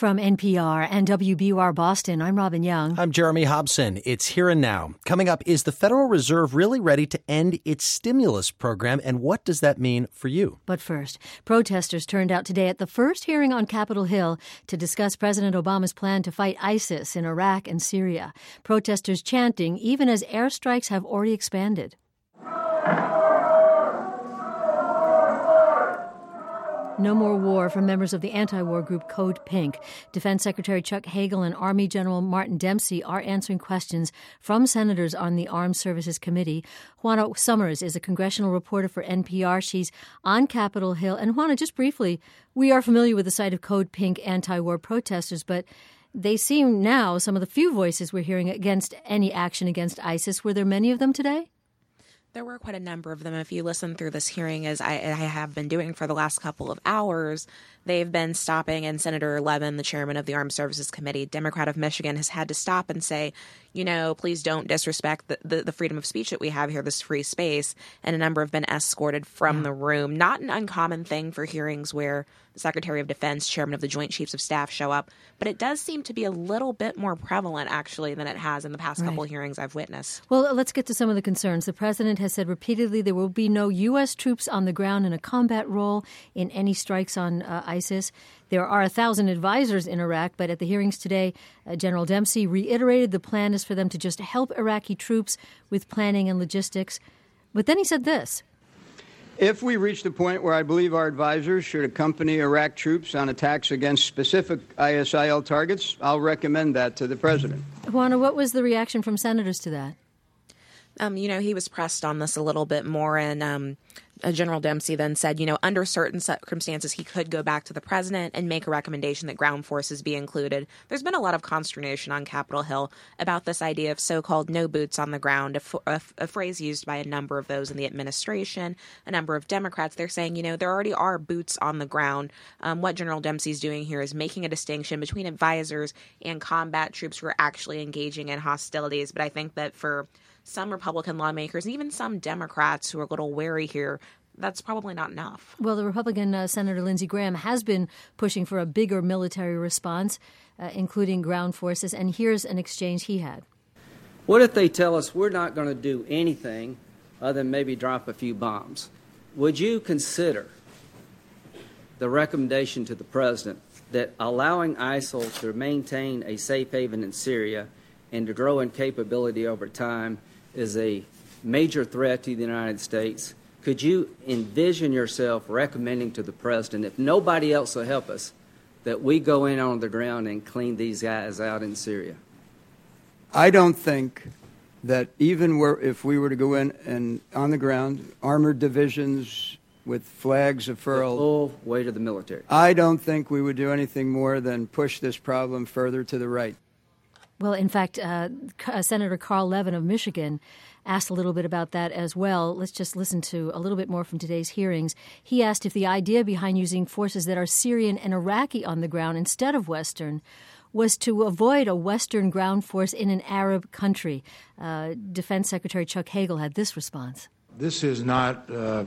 From NPR and WBUR Boston, I'm Robin Young. I'm Jeremy Hobson. It's Here and Now. Coming up, is the Federal Reserve really ready to end its stimulus program, and what does that mean for you? But first, protesters turned out today at the first hearing on Capitol Hill to discuss President Obama's plan to fight ISIS in Iraq and Syria. Protesters chanting even as airstrikes have already expanded. No more war from members of the anti-war group Code Pink. Defense Secretary Chuck Hagel and Army General Martin Dempsey are answering questions from senators on the Armed Services Committee. Juana Summers is a congressional reporter for NPR. She's on Capitol Hill. And Juana, just briefly, we are familiar with the sight of Code Pink anti-war protesters, but they seem now some of the few voices we're hearing against any action against ISIS. Were there many of them today? There were quite a number of them. If you listen through this hearing, as I have been doing for the last couple of hours, they've been stopping, and Senator Levin, the chairman of the Armed Services Committee, Democrat of Michigan, has had to stop and say, please don't disrespect the freedom of speech that we have here, this free space. And a number have been escorted from the room. Not an uncommon thing for hearings where the Secretary of Defense, chairman of the Joint Chiefs of Staff show up. But it does seem to be a little bit more prevalent, actually, than it has in the past couple of hearings I've witnessed. Well, let's get to some of the concerns. The president has said repeatedly there will be no U.S. troops on the ground in a combat role in any strikes on ISIS. There are 1,000 advisors in Iraq, but at the hearings today, General Dempsey reiterated the plan is for them to just help Iraqi troops with planning and logistics. But then he said this. If we reach the point where I believe our advisors should accompany Iraq troops on attacks against specific ISIL targets, I'll recommend that to the president. Juana, what was the reaction from senators to that? He was pressed on this a little bit more, and General Dempsey then said, under certain circumstances, he could go back to the president and make a recommendation that ground forces be included. There's been a lot of consternation on Capitol Hill about this idea of so-called no boots on the ground, a phrase used by a number of those in the administration, a number of Democrats. They're saying, there already are boots on the ground. What General Dempsey's doing here is making a distinction between advisors and combat troops who are actually engaging in hostilities. But I think that for some Republican lawmakers and even some Democrats who are a little wary here, that's probably not enough. Well, the Republican Senator Lindsey Graham has been pushing for a bigger military response, including ground forces, and here's an exchange he had. What if they tell us we're not going to do anything other than maybe drop a few bombs? Would you consider the recommendation to the president that allowing ISIL to maintain a safe haven in Syria and to grow in capability over time is a major threat to the United States? Could you envision yourself recommending to the president, if nobody else will help us, that we go in on the ground and clean these guys out in Syria? I don't think that even if we were to go in and on the ground, armored divisions with flags furled, the full weight of the military, I don't think we would do anything more than push this problem further to the right. Well, in fact, Senator Carl Levin of Michigan asked a little bit about that as well. Let's just listen to a little bit more from today's hearings. He asked if the idea behind using forces that are Syrian and Iraqi on the ground instead of Western was to avoid a Western ground force in an Arab country. Defense Secretary Chuck Hagel had this response. This is not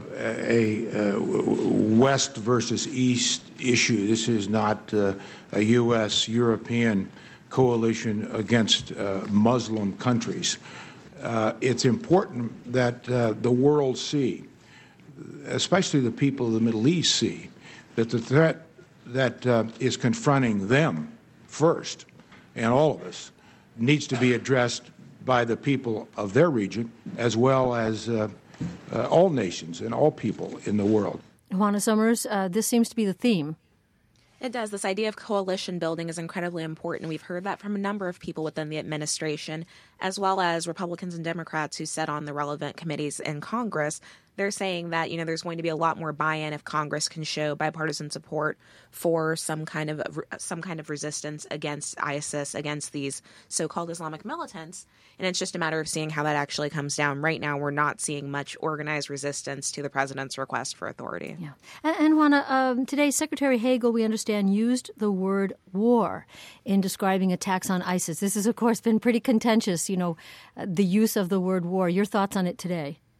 a West versus East issue. This is not a U.S.-European coalition against Muslim countries. It's important that the world see, especially the people of the Middle East see, that the threat that is confronting them first, and all of us, needs to be addressed by the people of their region as well as all nations and all people in the world. Juana Summers, this seems to be the theme. It does. This idea of coalition building is incredibly important. We've heard that from a number of people within the administration, as well as Republicans and Democrats who sit on the relevant committees in Congress. They're saying that, there's going to be a lot more buy-in if Congress can show bipartisan support for some kind of resistance against ISIS, against these so-called Islamic militants. And it's just a matter of seeing how that actually comes down. Right now, we're not seeing much organized resistance to the president's request for authority. Yeah. And Juana, today, Secretary Hagel, we understand, used the word war in describing attacks on ISIS. This has, of course, been pretty contentious, the use of the word war. Your thoughts on it today?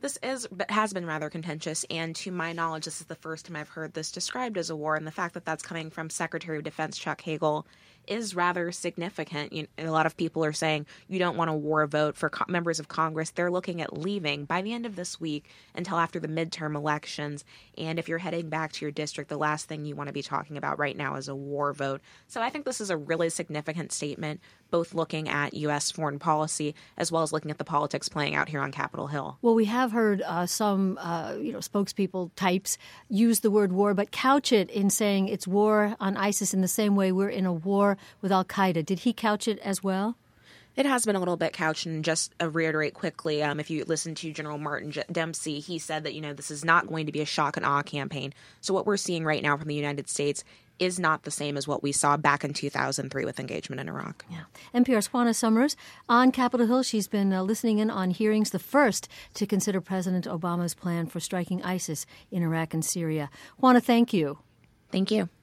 This has been rather contentious, and to my knowledge, this is the first time I've heard this described as a war, and the fact that that's coming from Secretary of Defense Chuck Hagel is rather significant. A lot of people are saying you don't want a war vote for members of Congress. They're looking at leaving by the end of this week until after the midterm elections, and if you're heading back to your district, the last thing you want to be talking about right now is a war vote. So I think this is a really significant statement, both looking at U.S. foreign policy as well as looking at the politics playing out here on Capitol Hill. Well, we have heard some spokespeople types use the word war, but couch it in saying it's war on ISIS in the same way we're in a war with al-Qaeda. Did he couch it as well? It has been a little bit couched, and just reiterate quickly, if you listen to General Martin Dempsey, he said that, this is not going to be a shock and awe campaign. So what we're seeing right now from the United States is not the same as what we saw back in 2003 with engagement in Iraq. Yeah. NPR's Juana Summers on Capitol Hill. She's been listening in on hearings, the first to consider President Obama's plan for striking ISIS in Iraq and Syria. Juana, thank you. Thank you.